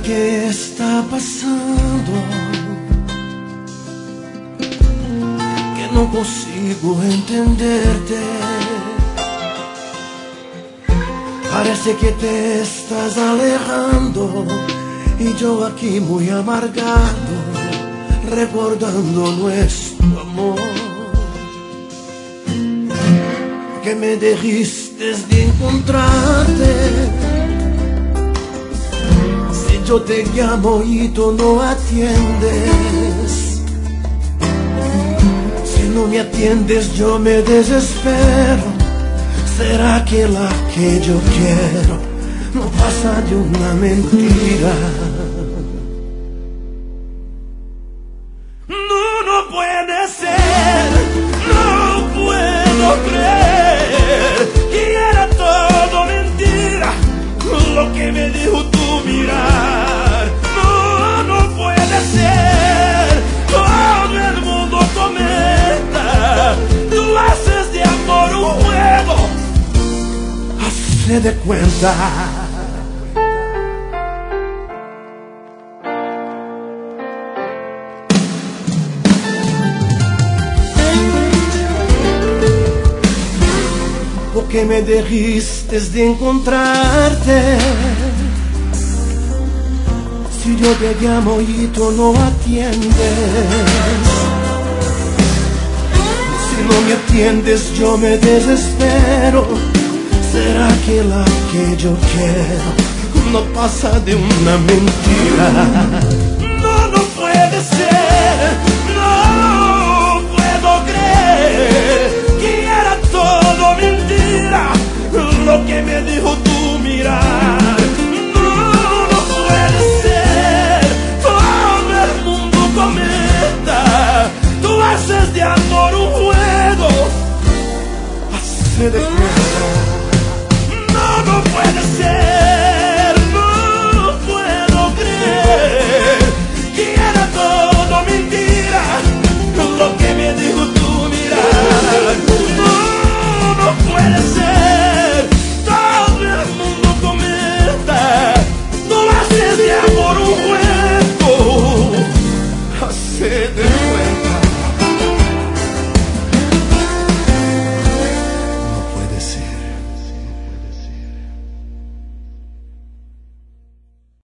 ¿Qué está pasando? Que no consigo entenderte. Parece que te estás alejando y yo aquí muy amargado, recordando nuestro amor. Que me dijiste de encontrarte. Si yo te llamo y tú no atiendes, si no me atiendes yo me desespero. ¿Será que la que yo quiero no pasa de una mentira? No puede ser, no puedo creer que era todo mentira lo que me dijo tu mirar. No puede ser, todo el mundo comenta, tú haces de amor un juego. Hazte de cuenta. Porque me dijiste de encontrarte. Si yo te llamo y tú no atiendes, si no me atiendes yo me desespero. ¿Será que la que yo quiero no pasa de una mentira? No puede ser.